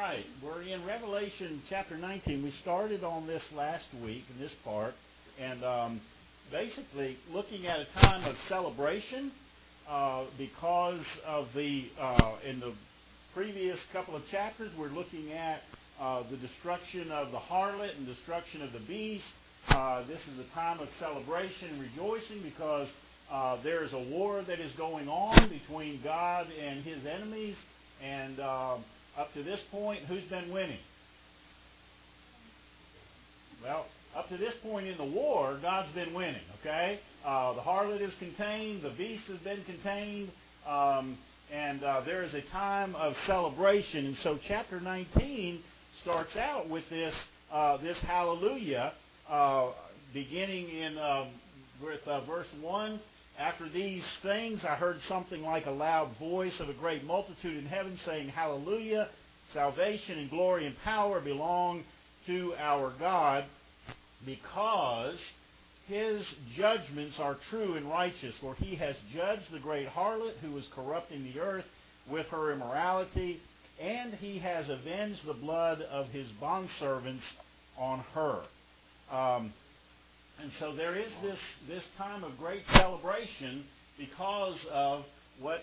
right. We're in Revelation chapter 19. We started on this last week in this part, and basically looking at a time of celebration because of in the previous couple of chapters, we're looking at the destruction of the harlot and destruction of the beast. This is a time of celebration and rejoicing because there is a war that is going on between God and his enemies. And up to this point, who's been winning? Well, up to this point in the war, God's been winning, okay? The harlot is contained, the beast has been contained, and there is a time of celebration. And so chapter 19 starts out with this hallelujah, beginning in with verse 1. After these things, I heard something like a loud voice of a great multitude in heaven saying, Hallelujah, salvation and glory and power belong to our God, because his judgments are true and righteous. For he has judged the great harlot who is corrupting the earth with her immorality, and he has avenged the blood of his bondservants on her. And so there is this time of great celebration because of what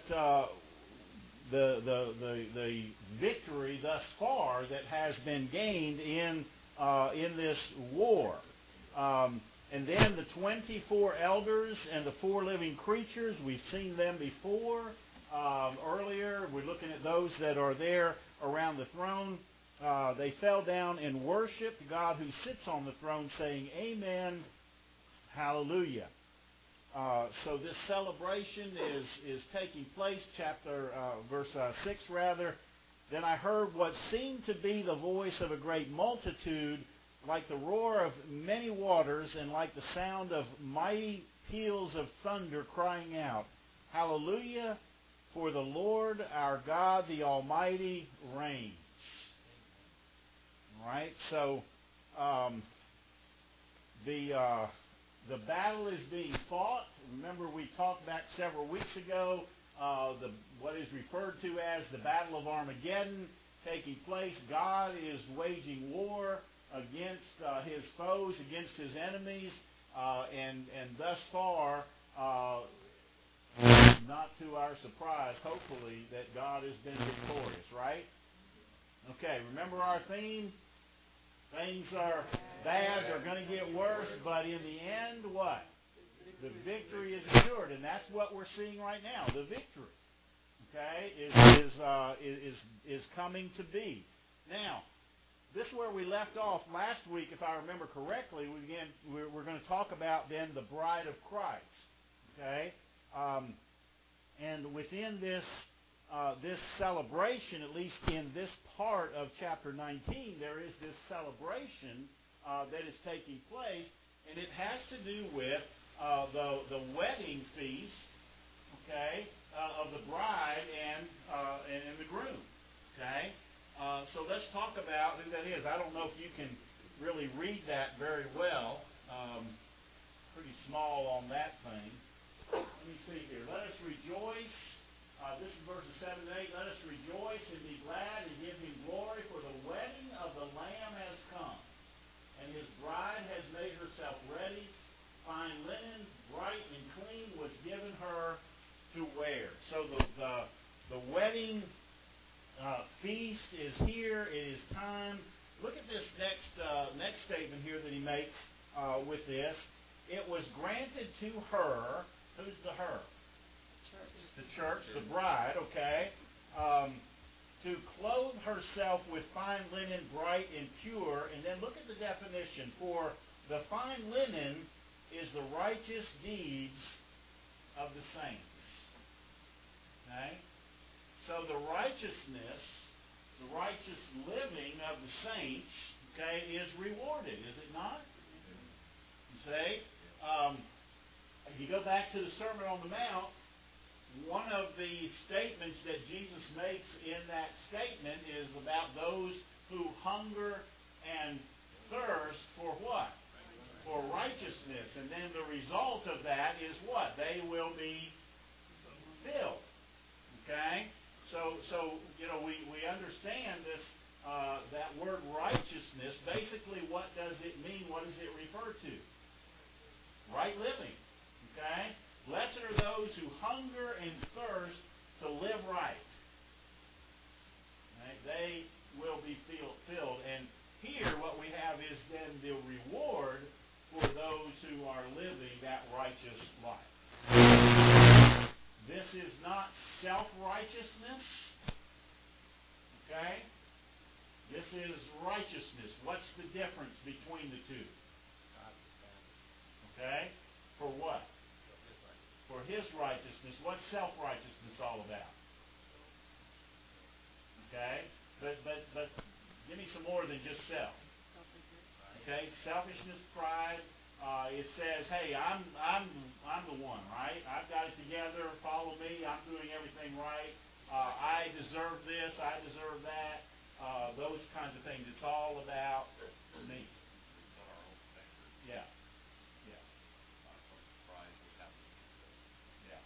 the victory thus far that has been gained in this war. And then the 24 elders and the 4 living creatures, we've seen them before. Earlier, we're looking at those that are there around the throne. They fell down and worshiped God who sits on the throne, saying, Amen, Hallelujah. So this celebration is taking place, verse 6 rather. Then I heard what seemed to be the voice of a great multitude, like the roar of many waters, and like the sound of mighty peals of thunder, crying out, Hallelujah, for the Lord our God, the Almighty, reigns. All right, so the battle is being fought. Remember, we talked back several weeks ago what is referred to as the Battle of Armageddon taking place. God is waging war against his foes, against his enemies, and thus far, not to our surprise, hopefully, that God has been victorious, right? Okay, remember our theme? Things are bad, they're going to get worse, but in the end, what? The victory is assured, and that's what we're seeing right now. The victory, okay, is coming to be. Now, this is where we left off last week, if I remember correctly. We're going to talk about then the bride of Christ, okay? And within this celebration, at least in this part of chapter 19, there is this celebration that is taking place, and it has to do with the wedding feast, okay, of the bride and the groom, okay. So let's talk about who that is. I don't know if you can really read that very well. Pretty small on that thing. Let me see here. Let us rejoice. This is verses 7 and 8. Let us rejoice and be glad and give him glory, for the wedding of the Lamb has come, and his bride has made herself ready. Fine linen, bright and clean, was given her to wear. So the wedding feast is here. It is time. Look at this next statement here that he makes with this. It was granted to her. Who's the her? The church, the bride, okay, to clothe herself with fine linen, bright and pure. And then look at the definition. For the fine linen is the righteous deeds of the saints. Okay? So the righteousness, the righteous living of the saints, okay, is rewarded, is it not? You say, if you go back to the Sermon on the Mount, one of the statements that Jesus makes in that statement is about those who hunger and thirst for what? For righteousness. And then the result of that is what? They will be filled. Okay? So we understand this that word righteousness, basically what does it mean? What does it refer to? Right living. Okay? Blessed are those who hunger and thirst to live right. Right? They will be filled. And here what we have is then the reward for those who are living that righteous life. This is not self-righteousness. Okay? This is righteousness. What's the difference between the two? Okay? For what? For His righteousness. What's self-righteousness all about? Okay? But give me some more than just self. Okay? Selfishness, pride. It says, hey, I'm the one, right? I've got it together. Follow me. I'm doing everything right. I deserve this. I deserve that. Those kinds of things. It's all about me. Yeah. Yeah. Yeah.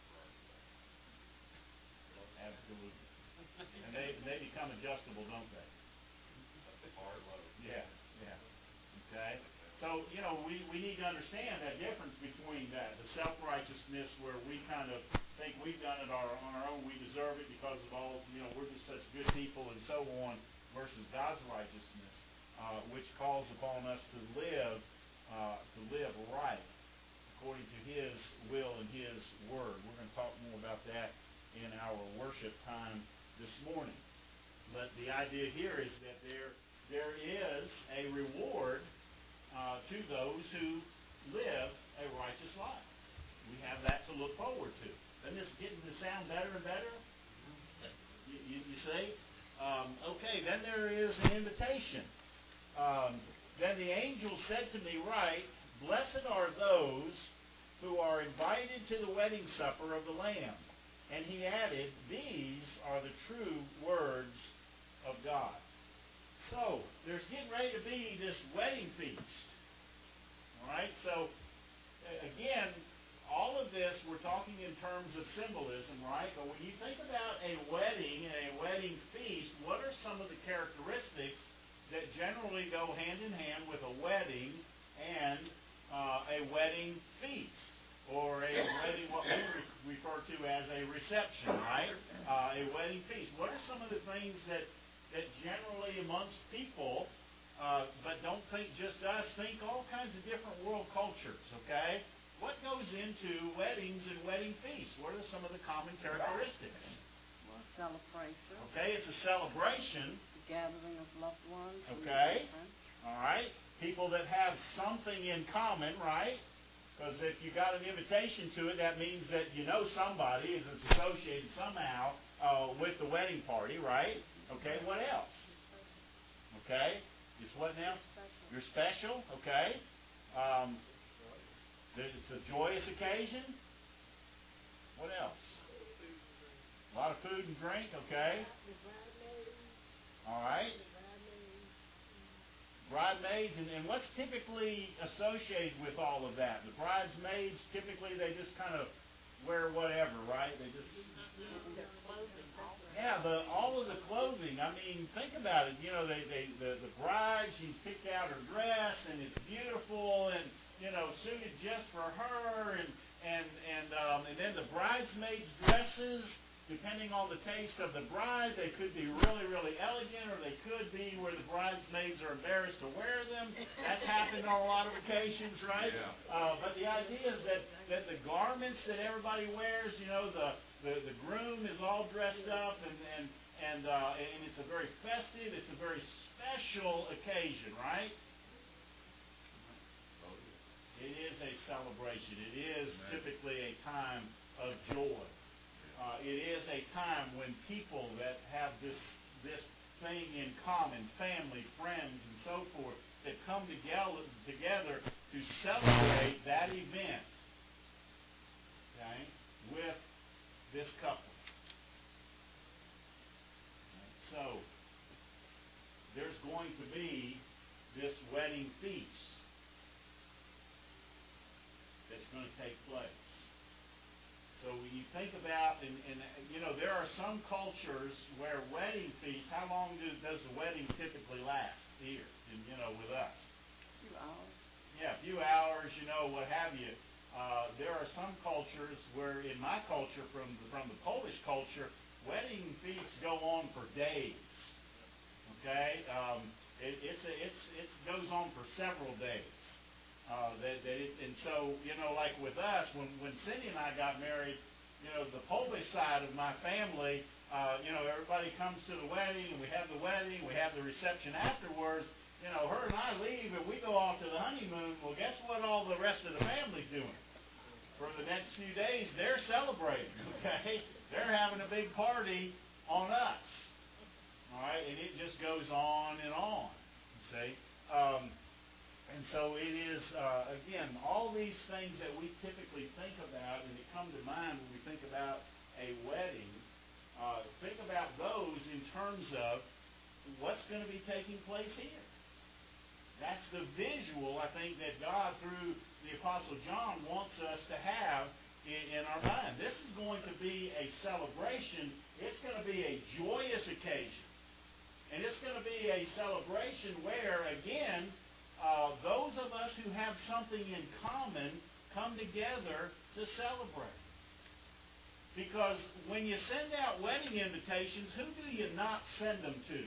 Absolutely. And they become adjustable, don't they? Yeah. Yeah. Okay. So, we need to understand that difference between that, the self-righteousness where we kind of think we've done it on our own, we deserve it because of all, we're just such good people and so on, versus God's righteousness, which calls upon us to live right according to His will and His Word. We're going to talk more about that in our worship time this morning. But the idea here is that there is a reward to those who live a righteous life. We have that to look forward to. Isn't this getting to sound better and better? You see? Okay, then there is an invitation. Then the angel said to me, write, blessed are those who are invited to the wedding supper of the Lamb. And he added, these are the true words of God. So, there's getting ready to be this wedding feast. All right? So, again, all of this, we're talking in terms of symbolism, right? But when you think about a wedding and a wedding feast, what are some of the characteristics that generally go hand in hand with a wedding and a wedding feast? Or a wedding, what we refer to as a reception, right? A wedding feast. What are some of the things that generally amongst people, but don't think just us, think all kinds of different world cultures, okay? What goes into weddings and wedding feasts? What are some of the common characteristics? Well, celebration. Okay, it's a celebration. The gathering of loved ones. Okay. All right. People that have something in common, right? Because if you got an invitation to it, that means that you know somebody is associated somehow with the wedding party, right? Okay, what else? Okay, it's what now? You're special, okay. It's a joyous occasion. What else? A lot of food and drink, okay. All right. Bridesmaids, and what's typically associated with all of that? The bridesmaids, typically they just kind of wear whatever, right? They just... Yeah, all of the clothing. I mean, think about it. The bride, she's picked out her dress, and it's beautiful, and, suited just for her, and then the bridesmaids' dresses, depending on the taste of the bride, they could be really, really elegant, or they could be where the bridesmaids are embarrassed to wear them. That's happened on a lot of occasions, right? Yeah. But the idea is that the garments that everybody wears, the groom is all dressed up, and it's a very festive, it's a very special occasion, right? It is a celebration. It is typically a time of joy. It is a time when people that have this thing in common, family, friends, and so forth, that come together to celebrate that event, okay, with this couple. So, there's going to be this wedding feast that's going to take place. So when you think about, and there are some cultures where wedding feasts, how long does the wedding typically last here, with us? A few hours. Yeah, a few hours, what have you. There are some cultures where, in my culture, from the Polish culture, wedding feasts go on for days. Okay, it goes on for several days. And so, like with us, when Cindy and I got married, the Polish side of my family, everybody comes to the wedding, and we have the wedding, we have the reception afterwards. Her and I leave, and we go off to the honeymoon. Well, guess what all the rest of the family's doing? For the next few days, they're celebrating, okay? They're having a big party on us. All right, and it just goes on and on, you see. And so it is, again, all these things that we typically think about and that come to mind when we think about a wedding, think about those in terms of what's going to be taking place here. That's the visual, I think, that God, through the Apostle John, wants us to have in our mind. This is going to be a celebration. It's going to be a joyous occasion. And it's going to be a celebration where, again, those of us who have something in common come together to celebrate. Because when you send out wedding invitations, who do you not send them to?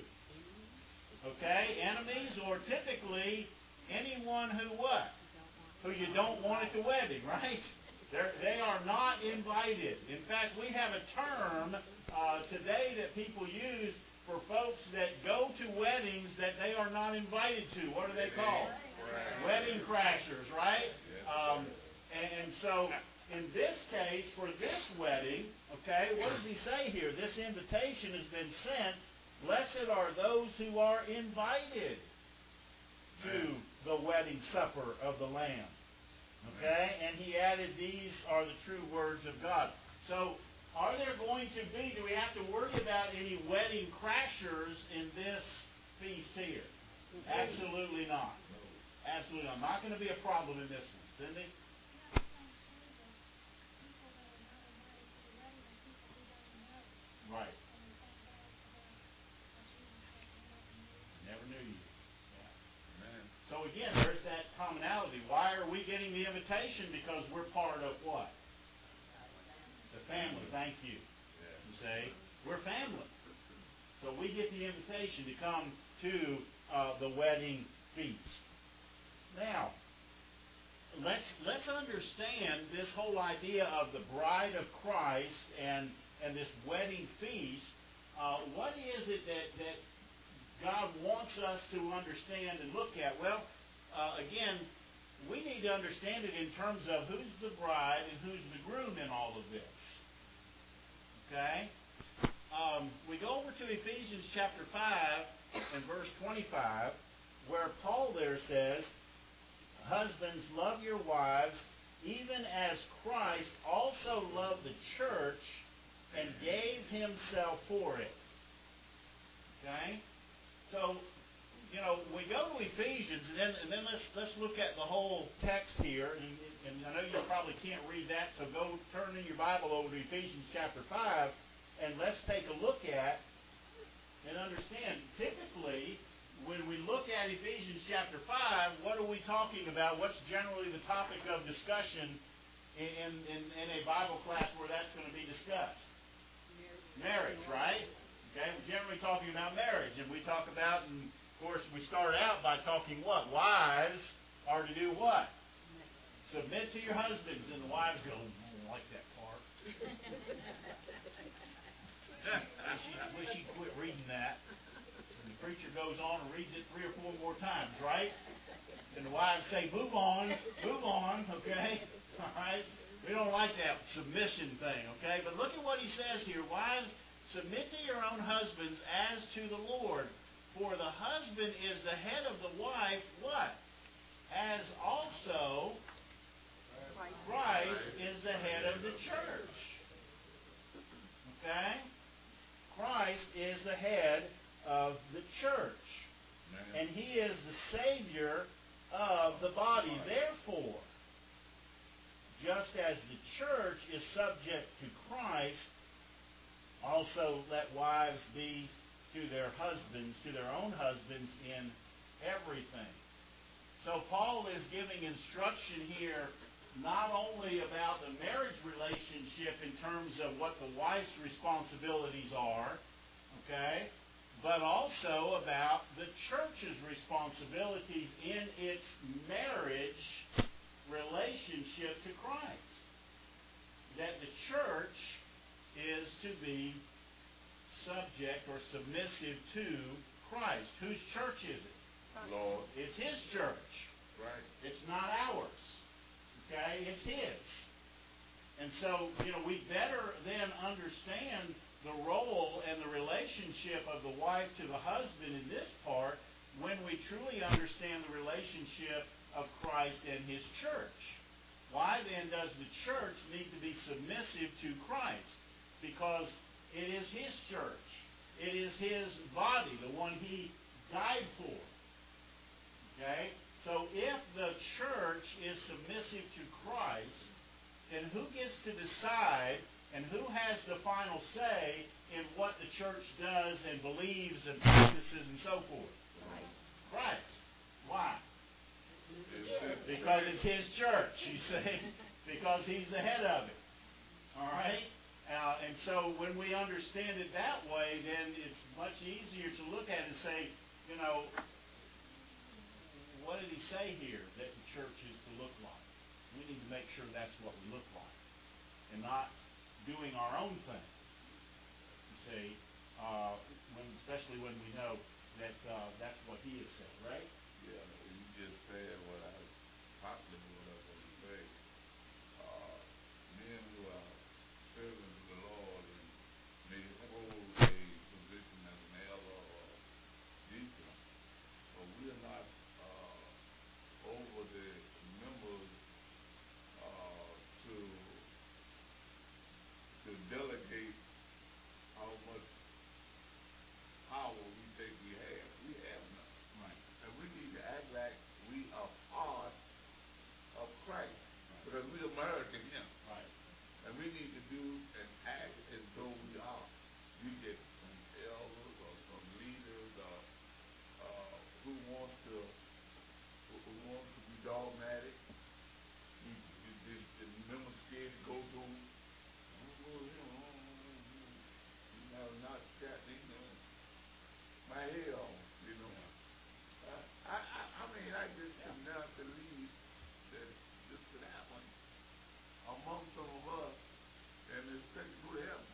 Okay? Enemies, or typically anyone who what? Who you don't want at the wedding, right? They are not invited. In fact, we have a term today that people use for folks that go to weddings that they are not invited to. What are they called? Wedding crashers, right? And so, in this case, for this wedding, okay, what does he say here? This invitation has been sent. Blessed are those who are invited to the wedding supper of the Lamb. Okay? And he added, these are the true words of God. So, are there going to be, do we have to worry about any wedding crashers in this feast here? Absolutely not. Absolutely not. Not going to be a problem in this one. Cindy? Right. Never knew you. Yeah. So again, there's that commonality. Why are we getting the invitation? Because we're part of what? The family. Thank you. You say, we're family. So we get the invitation to come to the wedding feast. Now, let's understand this whole idea of the bride of Christ and this wedding feast. What is it that God wants us to understand and look at? Well, again, we need to understand it in terms of who's the bride and who's the groom in all of this. Okay? We go over to Ephesians chapter 5 and verse 25, where Paul there says, husbands, love your wives, even as Christ also loved the church and gave himself for it. Okay? So, we go to Ephesians, and then let's look at the whole text here. And I know you probably can't read that, so go turn in your Bible over to Ephesians chapter 5, and let's take a look at and understand. Typically, when we look at Ephesians chapter 5, what are we talking about? What's generally the topic of discussion in a Bible class where that's going to be discussed? Marriage, right? Okay, we're generally talking about marriage, and we talk about, and of course, we start out by talking what? Wives are to do what? Submit to your husbands, and the wives go, I don't like that part. Wish he'd quit reading that. And the preacher goes on and reads it 3 or 4 more times, right? And the wives say, move on, okay? All right? We don't like that submission thing, okay? But look at what he says here. Wives, submit to your own husbands as to the Lord. For the husband is the head of the wife, what? As also Christ is the head of the church. Okay? Christ is the head of the church. And he is the Savior of the body. Therefore, just as the church is subject to Christ, also let wives be to their husbands, to their own husbands in everything. So Paul is giving instruction here not only about the marriage relationship in terms of what the wife's responsibilities are, okay, but also about the church's responsibilities in its marriage relationship to Christ. That the church is to be subject or submissive to Christ. Whose church is it? Lord. It's His church. Right. It's not ours. Okay? It's His. And so, we better then understand the role and the relationship of the wife to the husband in this part when we truly understand the relationship of Christ and His church. Why then does the church need to be submissive to Christ? Because it is His church. It is His body, the one He died for. Okay? So if the church is submissive to Christ, then who gets to decide and who has the final say in what the church does and believes and practices and so forth? Christ. Why? Because it's His church, you see. Because He's the head of it. All right? And so when we understand it that way, then it's much easier to look at it and say, what did he say here that the church is to look like? We need to make sure that's what we look like. And not doing our own thing. You see, especially when we know that that's what He has said, right? Yeah, you just said what I possibly what I was going to say. Men who are servants of the Lord and may hold a position as an elder or deacon, but we are not over the members to delegate how much power we think we have. We have none. Right. And we need to act like we are part of Christ. Right. Because we are married to Him. Right. And we need to do and act as though we are. We get some elders or some leaders who want to be dogmatic. The members scared to go to not that, my head on, I just cannot believe that this could happen among some of us and expect to go to heaven.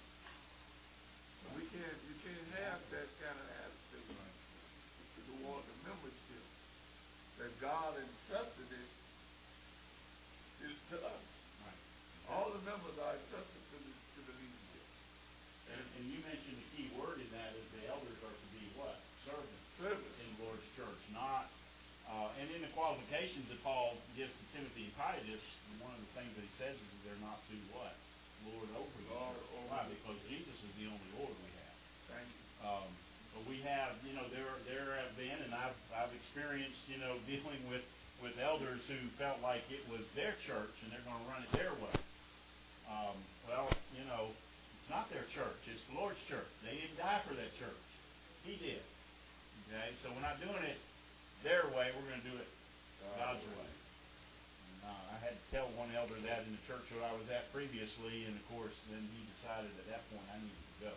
You can't have that kind of attitude toward the membership that God entrusted it to us. Right. All the members are entrusted to the leadership. And you mentioned the key word in that is the elders are to be what? Servants. Servants. In the Lord's church. Not, and in the qualifications that Paul gives to Timothy and Titus, one of the things that he says is that they're not to what? Lord over the church. Why? Because Jesus is the only Lord we have. Thank you. But we have, there have been, and I've experienced, dealing with elders who felt like it was their church and they're going to run it their way. It's not their church. It's the Lord's church. They didn't die for that church. He did. Okay? So we're not doing it their way. We're going to do it God's way. I had to tell one elder that in the church where I was at previously, and of course, then he decided at that point I needed to go.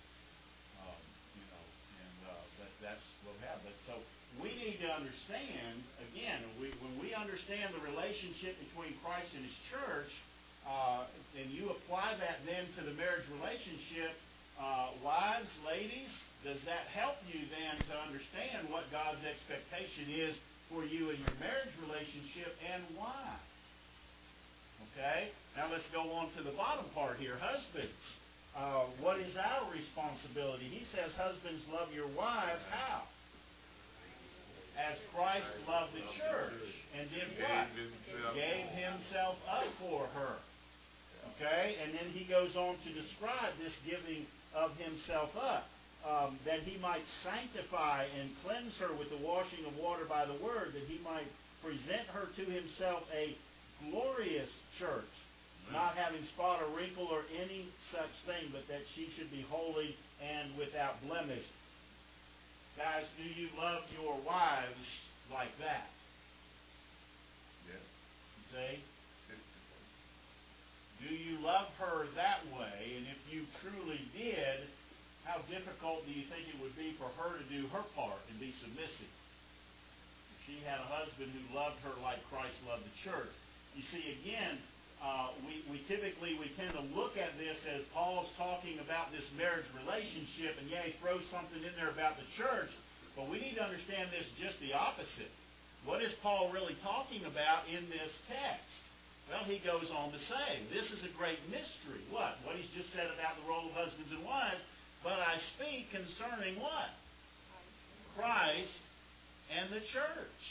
That's what happened. So we need to understand, again, when we understand the relationship between Christ and His church, and you apply that then to the marriage relationship, wives, ladies, does that help you then to understand what God's expectation is for you in your marriage relationship and why? Okay? Now let's go on to the bottom part here. Husbands. What is our responsibility? He says, husbands, love your wives. How? As Christ loved the church and did what? Gave Himself up for her. Okay? And then he goes on to describe this giving of Himself up. That He might sanctify and cleanse her with the washing of water by the Word, that He might present her to Himself a glorious church, not having spot or wrinkle or any such thing, but that she should be holy and without blemish. Guys, do you love your wives like that? Yes. You see? Do you love her that way? And if you truly did, how difficult do you think it would be for her to do her part and be submissive? If she had a husband who loved her like Christ loved the church. You see, again, we typically tend to look at this as Paul's talking about this marriage relationship, and yeah, he throws something in there about the church, but we need to understand this just the opposite. What is Paul really talking about in this text? Well, he goes on to say, this is a great mystery. What? What he's just said about the role of husbands and wives. But I speak concerning what? Christ and the church.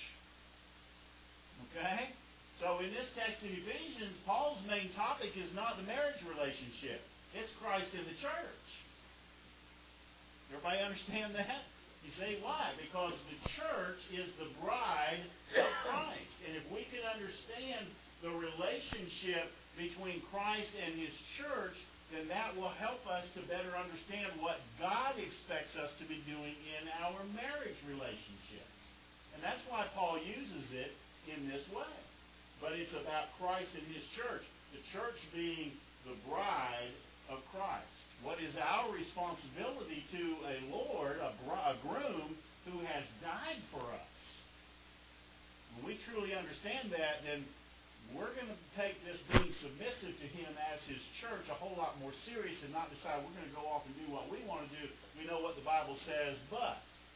Okay? So in this text in Ephesians, Paul's main topic is not the marriage relationship. It's Christ and the church. Everybody understand that? You say, why? Because the church is the bride of Christ. And if we can understand the relationship between Christ and His church, then that will help us to better understand what God expects us to be doing in our marriage relationships. And that's why Paul uses it in this way. But it's about Christ and His church. The church being the bride of Christ. What is our responsibility to a Lord, a groom, who has died for us? When we truly understand that, then we're going to take this being submissive to Him as His church a whole lot more serious and not decide we're going to go off and do what we want to do. We know what the Bible says, but,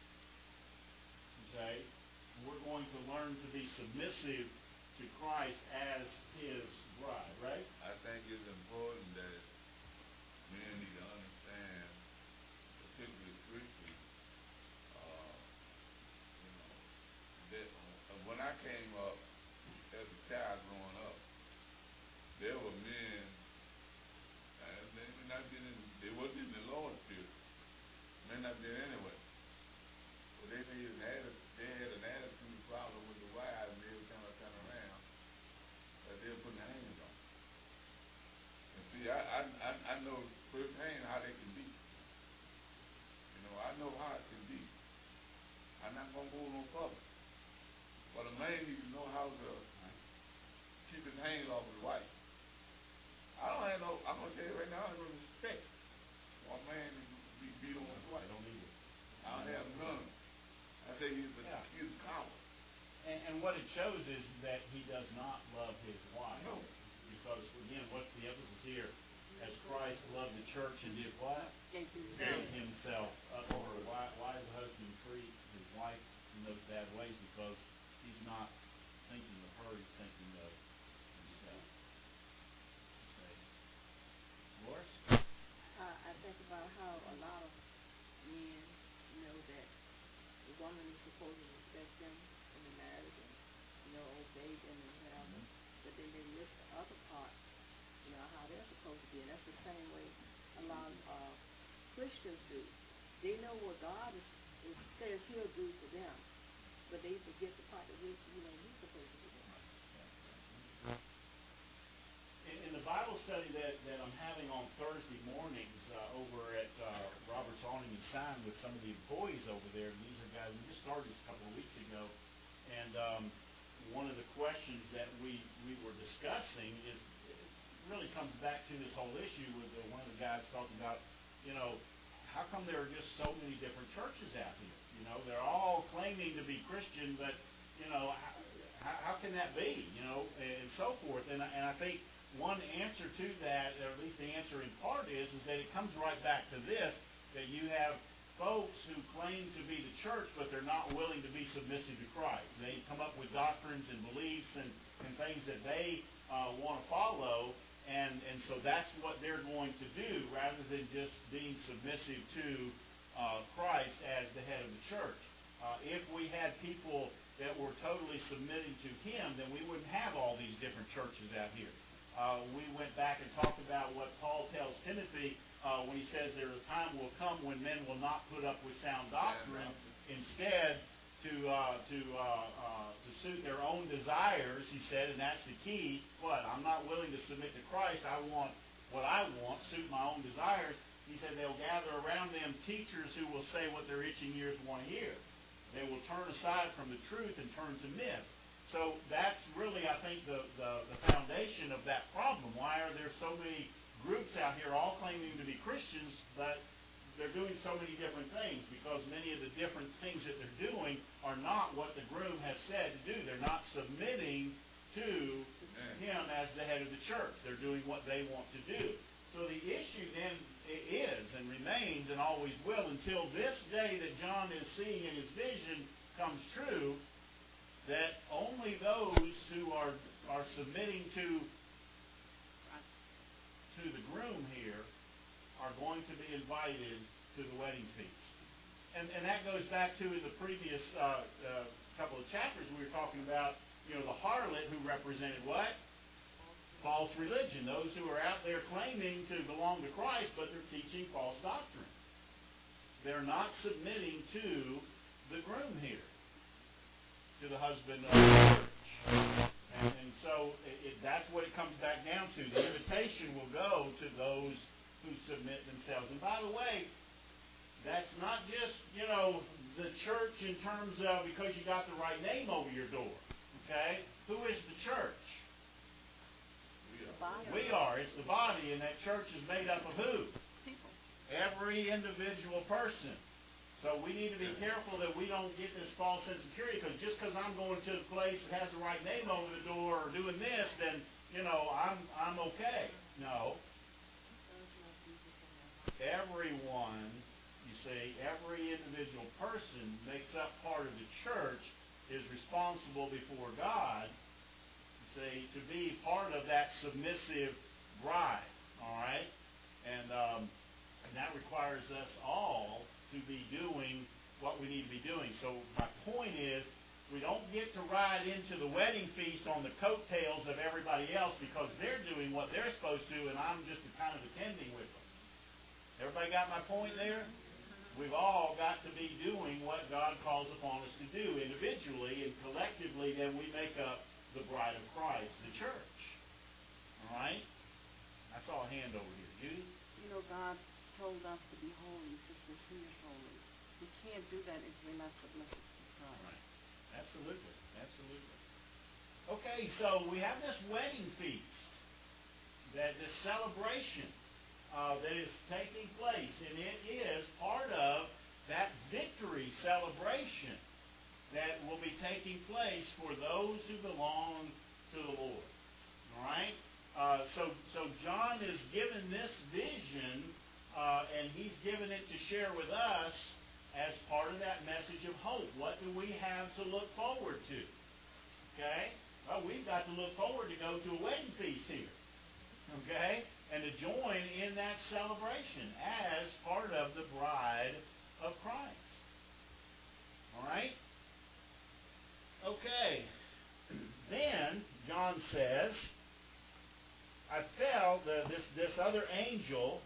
okay, we're going to learn to be submissive to Christ as His bride, right? I think it's important that men need to understand, particularly Christians, that when I came up as a child growing up, there were men, and they may not been in, they wasn't in the Lord's church, may not been anyway, but they had an attitude problem with the wives, and every time I turn around, that they were putting their hands on. And see, I know firsthand how they can be. You know, I know how it can be. I'm not going to go no further. But a man needs to know how to keep his hands off his wife. I don't have no, I'm going to tell you right now, I don't have no respect for a man to be beat on his wife. I don't need it. I don't have none. I say he's a coward. And what it shows is that he does not love his wife. No. Because, again, what's the emphasis here? As Christ loved the church and did what? Gave Gave himself up for her. Why does the husband treat his wife in those bad ways? Because he's not thinking of her, he's thinking of himself. Say, Loris? I think about how a lot of men know that the woman is supposed to respect them in the marriage and, obey them and whatever. But then they miss the other part, how they're supposed to be. And that's the same way a lot of Christians do. They know what God says He'll do for them, but they forget the part that we're supposed to do. In the Bible study that I'm having on Thursday mornings over at Robert's Awning and Sign with some of the employees over there, and these are guys, we just started this a couple of weeks ago, and one of the questions that we were discussing is, it really comes back to this whole issue with one of the guys talking about, how come there are just so many different churches out here? They're all claiming to be Christian, but, how can that be, and so forth. And I think one answer to that, or at least the answer in part is that it comes right back to this, that you have folks who claim to be the church, but they're not willing to be submissive to Christ. They come up with doctrines and beliefs and things that they want to follow, and so that's what they're going to do, rather than just being submissive to Christ as the head of the church. If we had people that were totally submitting to Him, then we wouldn't have all these different churches out here. We went back and talked about what Paul tells Timothy when he says there a time will come when men will not put up with sound doctrine. Instead, to suit their own desires, he said, and that's the key. What? I'm not willing to submit to Christ. I want what I want, suit my own desires. He said they'll gather around them teachers who will say what their itching ears want to hear. They will turn aside from the truth and turn to myth. So that's really, I think, the foundation of that problem. Why are there so many groups out here all claiming to be Christians, but they're doing so many different things? Because many of the different things that they're doing are not what the groom has said to do. They're not submitting to him as the head of the church. They're doing what they want to do. So the issue then is and remains and always will until this day that John is seeing in his vision comes true, that only those who are submitting to the groom here are going to be invited to the wedding feast. And that goes back to in the previous couple of chapters we were talking about, the harlot who represented what? False religion. Those who are out there claiming to belong to Christ, but they're teaching false doctrine. They're not submitting to the groom here, to the husband of the church. And so that's what it comes back down to. The invitation will go to those who submit themselves. And by the way, that's not just, the church in terms of because you got the right name over your door. Okay? Who is the church? We are. It's the body, and that church is made up of who? People. Every individual person. So we need to be careful that we don't get this false insecurity, because just because I'm going to the place that has the right name over the door or doing this, then, I'm okay. No. Everyone, you see, every individual person makes up part of the church, is responsible before God, to be part of that submissive bride, all right? And that requires us all to be doing what we need to be doing. So my point is, we don't get to ride into the wedding feast on the coattails of everybody else because they're doing what they're supposed to, and I'm just kind of attending with them. Everybody got my point there? We've all got to be doing what God calls upon us to do individually, and collectively then we make up the bride of Christ, the church. All right? I saw a hand over here. Judy? God told us to be holy just as He is holy. We can't do that if we're not submissive to Christ. Right. Absolutely. Absolutely. Okay, so we have this wedding feast, this celebration that is taking place, and it is part of that victory celebration that will be taking place for those who belong to the Lord. All right? So John is given this vision, and he's given it to share with us as part of that message of hope. What do we have to look forward to? Okay? Well, we've got to look forward to go to a wedding feast here. Okay? And to join in that celebration as part of the bride of Christ. All right? Okay. Then, John says, I felt this other angel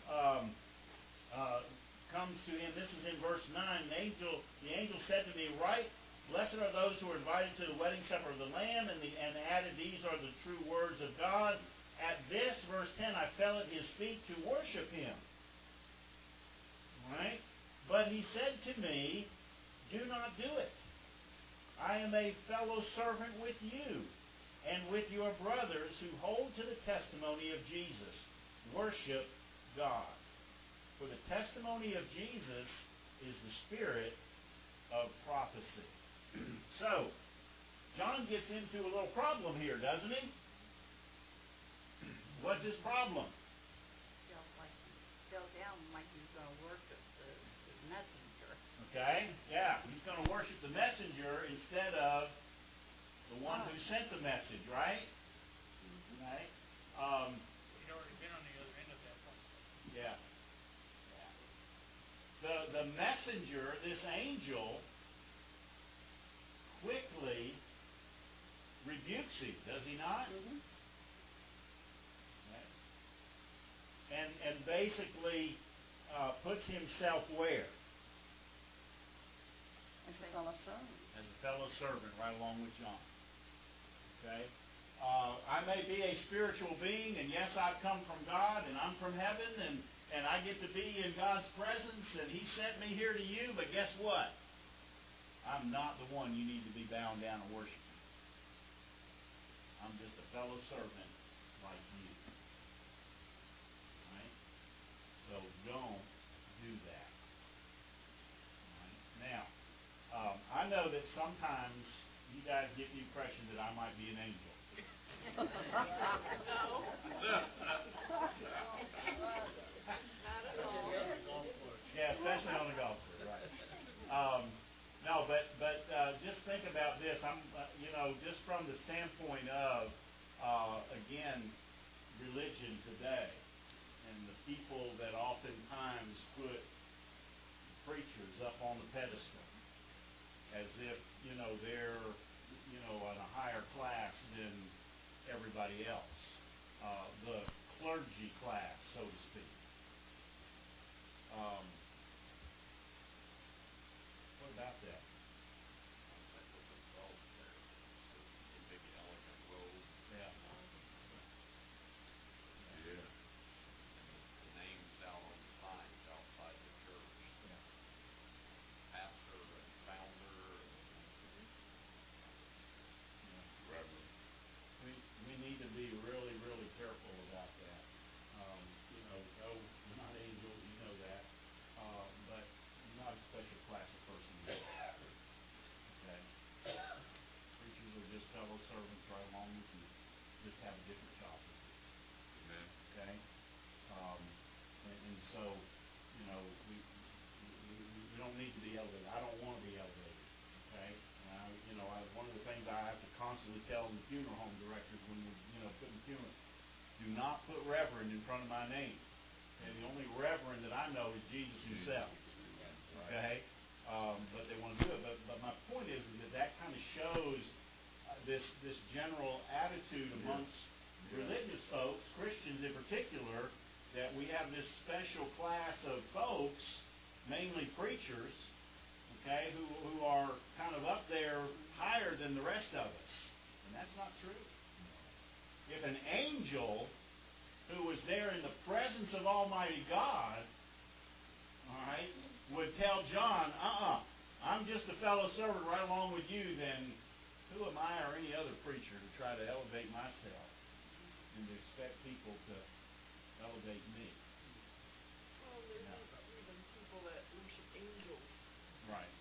comes to him. This is in verse 9. The angel said to me, "Write, blessed are those who are invited to the wedding supper of the Lamb," and added, "These are the true words of God." At this, verse 10, I fell at his feet to worship him. All right? But he said to me, "Do not do it. I am a fellow servant with you and with your brothers who hold to the testimony of Jesus. Worship God. For the testimony of Jesus is the spirit of prophecy." So, John gets into a little problem here, doesn't he? What's his problem? Fell down like he's going to worship the messenger. Okay, yeah, he's going to worship the messenger instead of the one who sent the message, right? Right. He'd already been on the other end of that point. Yeah. The messenger, this angel, quickly rebukes him, does he not? Mm-hmm. And basically puts himself where? As fellow servant. As a fellow servant, right along with John. Okay? I may be a spiritual being, and yes, I've come from God, and I'm from heaven, and I get to be in God's presence, and He sent me here to you, but guess what? I'm not the one you need to be bowing down and worshiping. I'm just a fellow servant like you. Right? So don't do that. Right? Now, I know that sometimes you guys get the impression that I might be an angel. Yeah, especially on the golf course, right? No, but just think about this. I'm, just from the standpoint of, again, religion today, and the people that oftentimes put preachers up on the pedestal, as if they're on a higher class than everybody else, the clergy class, so to speak. What about that? Yeah. Yeah. The names out on the signs outside the church. Yeah. Pastor and founder. Reverend. We need to be really, really careful about that. No, we're not angels, you know that. But you're not a special class of person. Okay? Preachers are just fellow servants right along with you. Just have a different job to do. Amen. Okay? And so, we don't need to be elevated. I don't want to be elevated. Okay? One of the things I have to constantly tell the funeral home directors when we're, putting funeral, do not put reverend in front of my name. And the only reverend that I know is Jesus Himself. Okay? But they want to do it. But my point is that kind of shows this general attitude amongst religious folks, Christians in particular, that we have this special class of folks, mainly preachers, okay, who are kind of up there higher than the rest of us. And that's not true. If an angel who was there in the presence of Almighty God, all right, would tell John, I'm just a fellow servant right along with you, then who am I or any other preacher to try to elevate myself and to expect people to elevate me? Well, there's even people that worship angels. Right.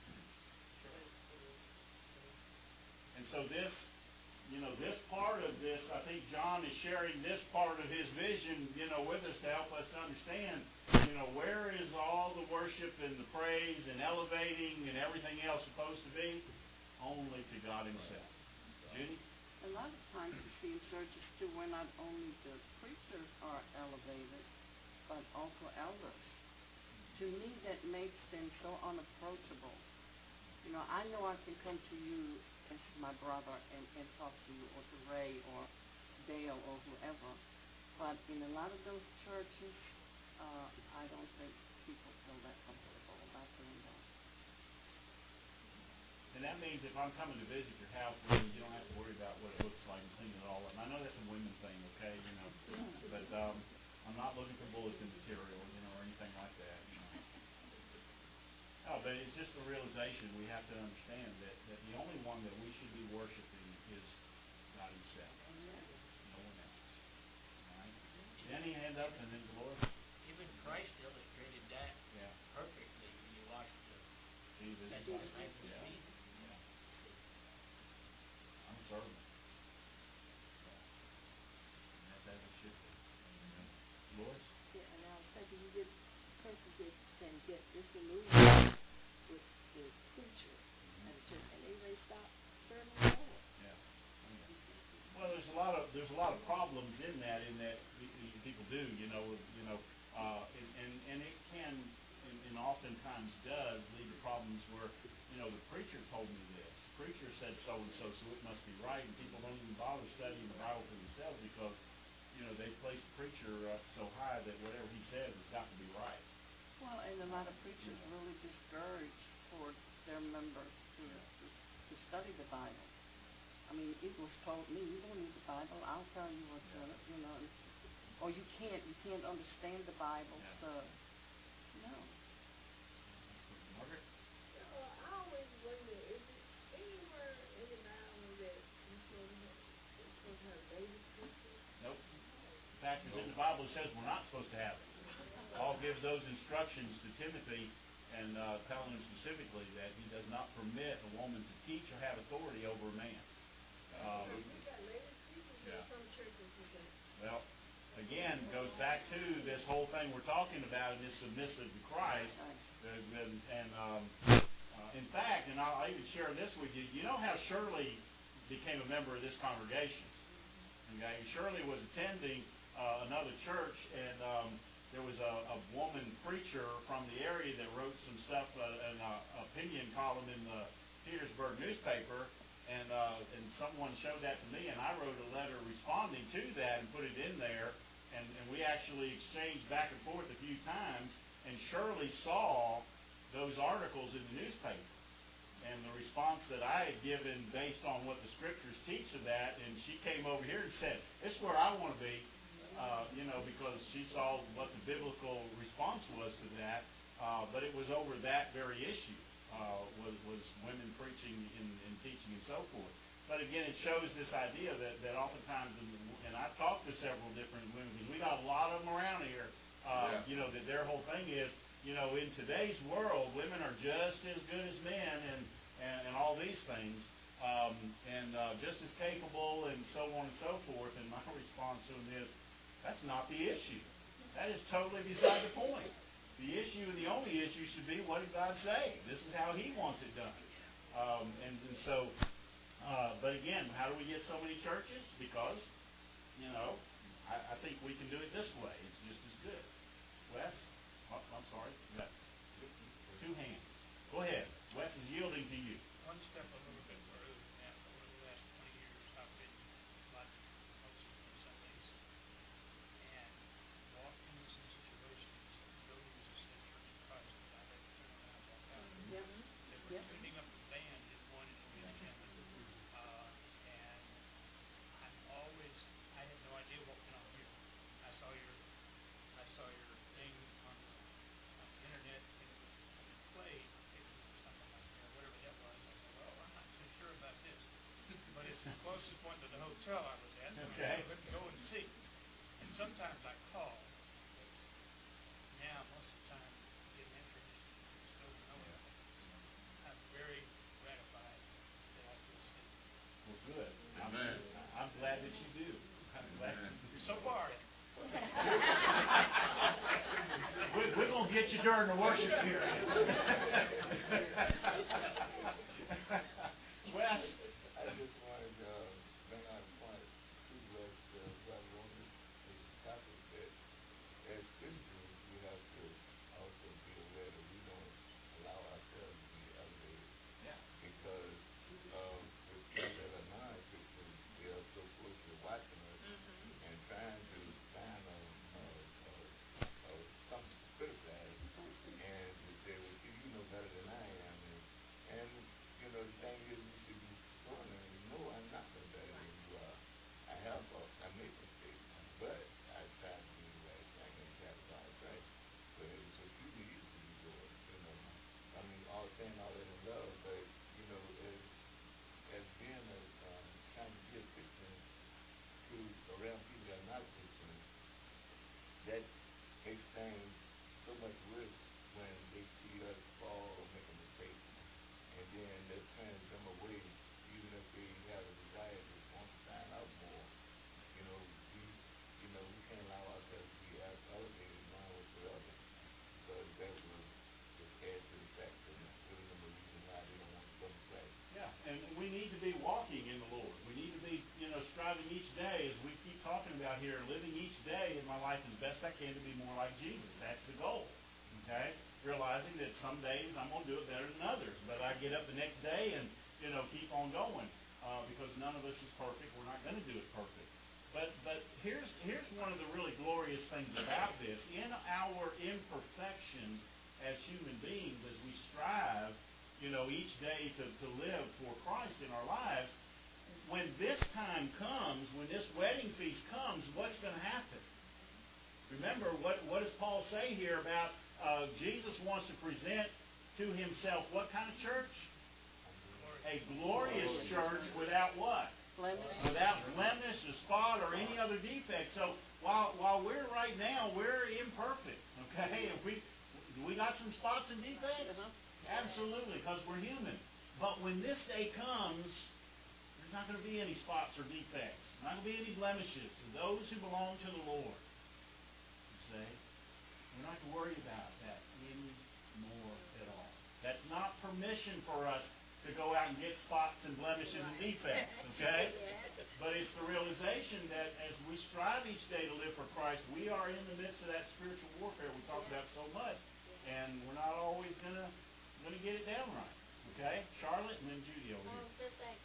And so this part of this, I think John is sharing this part of his vision, with us to help us to understand, where is all the worship and the praise and elevating and everything else supposed to be? Only to God Himself. Judy? A lot of times you see in churches too where not only the preachers are elevated, but also elders. To me, that makes them so unapproachable. I know I can come to you as my brother and talk to you, or to Ray or Dale or whoever. But in a lot of those churches, I don't think people feel that comfortable about doing that. And that means if I'm coming to visit your house, then you don't have to worry about what it looks like and clean it all up. And I know that's a women thing, okay, but I'm not looking for bulletin material, or anything like that. No, but it's just a realization we have to understand that the only one that we should be worshiping is God Himself. No one else. All right? Any hand up and then the Lord? Even Christ illustrated that perfectly when you watch Jesus. that disciples' Yeah. feet. Yeah. I'm a servant. And that's as it should be. Lord? Yeah, and I was thinking person can get disillusioned with the preacher at a church, and they may stop serving the Lord. Yeah. Well, there's a lot of problems in that people do, and it can and oftentimes does lead to problems where, the preacher told me this. The preacher said so and so it must be right, and people don't even bother studying the Bible for themselves because, they place the preacher up so high that whatever he says has got to be right. Well, and a lot of preachers really discourage for their members members to study the Bible. I mean, it was told me, you don't need the Bible, I'll tell you what's in it, you know. Or you can't understand the Bible, so, no. Margaret? I always wonder, is it anywhere in the Bible that you're supposed to have baby scriptures? Nope. In fact, it's in the Bible that says we're not supposed to have it. Paul gives those instructions to Timothy and telling him specifically that he does not permit a woman to teach or have authority over a man. We got ladies preachers in some churches today. Well, again, goes back to this whole thing we're talking about, is submissive to Christ. In fact, and I'll even share this with you, you know how Shirley became a member of this congregation? Okay, Shirley was attending another church, and there was a woman preacher from the area that wrote some stuff, an opinion column in the Petersburg newspaper, and someone showed that to me, and I wrote a letter responding to that and put it in there, and we actually exchanged back and forth a few times, and Shirley saw those articles in the newspaper, and the response that I had given based on what the scriptures teach of that, and she came over here and said, "This is where I want to be," because she saw what the biblical response was to that, but it was over that very issue, was women preaching and teaching and so forth. But again, it shows this idea that oftentimes, and I've talked to several different women, because we got a lot of them around here, that their whole thing is, in today's world, women are just as good as men and all these things, and just as capable and so on and so forth. And my response to them is, that's not the issue. That is totally beside the point. The issue and the only issue should be, what did God say? This is how He wants it done. But again, how do we get so many churches? Because, I think we can do it this way. It's just as good. Wes? Oh, I'm sorry. You got two hands. Go ahead. Wes is yielding to you. One step a little bit further than that. Over the last 20 years, I've been hosting Sundays and walked into some situations, buildings that said Church of Christ, and I had to turn around and walk out. Yep. They were tuning up the band in one in Louisiana, and I had no idea what went on here. I saw your thing on the internet, and it played pictures or something like that, whatever that was. I said, well, I'm not too sure about this, but it's the closest one to the hotel I was at, so Okay. let me go and see. And sometimes I call, but now most of the time I get an entrance, I still don't know anything. I'm very gratified that I feel safe. Well, good. Amen. I'm glad that you do. I'm glad you do. So far, We're going to get you during the worship period. Wes? I just wanted to bring out a point to bless Brother Roman, is the topic that as Christians we have to also be aware that we don't allow ourselves to be elevated. Yeah. Because the people that are non-Christians, they are so closely watching us and trying to find something to criticize and to say, well, see, you know better than I am. And the thing is, we should be showing them, no, I'm not no better than you are. I have faults, I make mistakes, but I try to do the right thing and try to find right. But you need to be doing, I mean, saying all that in love, but, as being trying to be a Christian to around people that are not Christians, that makes things so much worse when they see us fall or make a mistake, and then that turns them away, even if they have a desire to want to find out more. We can't allow ourselves to be elevated one whatsoever, because that will just add to the fact that it's really the reason why they don't want to come to Christ. Yeah, and we need to be walking in the Lord. We need to be, striving each day, as we keep talking about here, living each day in my life as best I can to be more like Jesus. That's the goal, okay? Realizing that some days I'm going to do it better than others, but I get up the next day and, keep on going, because none of us is perfect. We're not going to do it perfect. But here's one of the really glorious things about this. In our imperfection as human beings, as we strive, each day to live for Christ in our lives, when this time comes, when this wedding feast comes, what's going to happen? Remember, what does Paul say here about Jesus wants to present to himself what kind of church? A glorious church without what? Blemish. Without blemish, or spot, or any other defect. So while we're right now, we're imperfect. Okay? If we got some spots and defects? Absolutely, because we're human. But when this day comes, there's not going to be any spots or defects. There's not going to be any blemishes for those who belong to the Lord. You say? We're not to worry about that anymore at all. That's not permission for us to go out and get spots and blemishes and defects, okay? But it's the realization that as we strive each day to live for Christ, we are in the midst of that spiritual warfare we talk about so much, and we're not always gonna get it down right, okay? Charlotte and then Judy over here. Just like,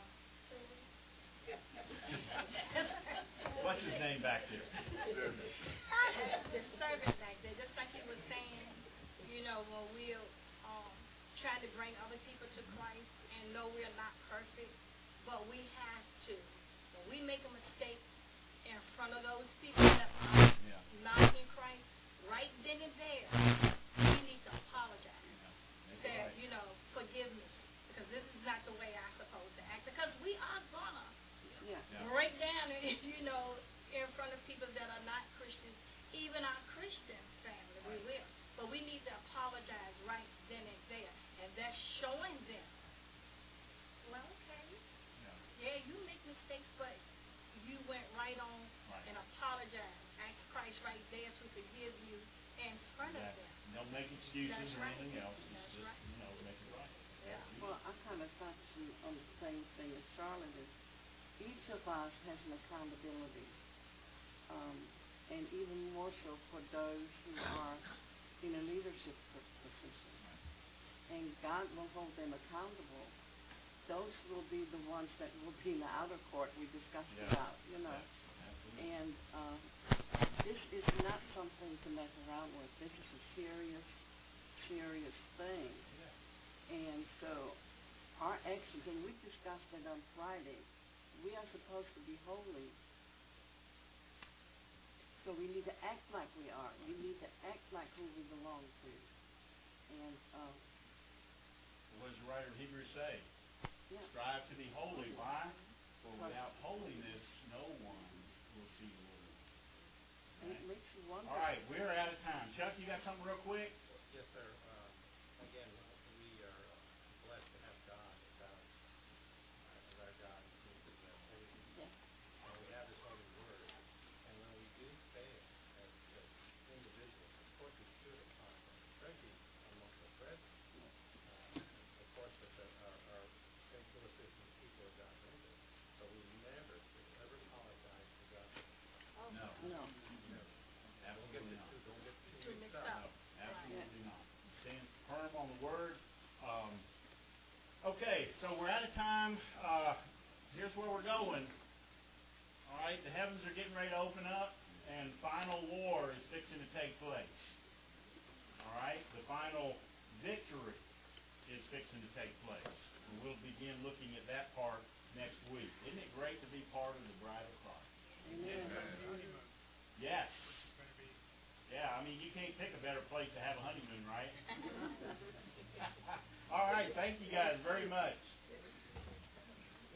What's his name back there? the servant back there, just like he was saying, when we're trying to bring other people to Christ, and know we're not perfect, but we have to. When we make a mistake in front of those people that are not in Christ, right then and there, we need to apologize. Say, forgive me, because this is not the way I'm supposed to act. Because we are gonna break down, in front of people that are not Christians, even our Christian family, we will. But we need to apologize right then and there. And that's showing them, well, okay, yeah, you make mistakes, but you went right on and apologized. Ask Christ right there to forgive you in front of them. Don't make excuses or anything else. That's Just, right. make it right. Yeah. Well, I kind of function on the same thing as Charlotte is. Each of us has an accountability, and even more so for those who are in a leadership position. And God will hold them accountable. Those will be the ones that will be in the outer court we discussed about, Yes, absolutely. And this is not something to mess around with. This is a serious, serious thing. And so our actions, and we discussed it on Friday, we are supposed to be holy. So we need to act like we are. We need to act like who we belong to. And what does the writer of Hebrews say? Strive to be holy. Why? For without holiness, no one will see the Lord. And it makes you wonder. All right, we're out of time. Chuck, you got something real quick? Yes, sir. Again, we are blessed to have God as our God, who is holy. And we have His holy word. And when we do fail as individuals, of course we should apologize, especially amongst our brethren. Of course, our sinfulness and people are God's angels. So we never apologize to God. No. Never. Absolutely not. Don't get Too too mixed mixed up. up. No, absolutely not. Stand firm on the word. Okay, so we're out of time. Here's where we're going. All right, the heavens are getting ready to open up, and final war is fixing to take place. All right, the final victory is fixing to take place. And we'll begin looking at that part next week. Isn't it great to be part of the bride of Christ? Amen. Yes. Yeah, I mean, you can't pick a better place to have a honeymoon, right? All right, thank you guys very much.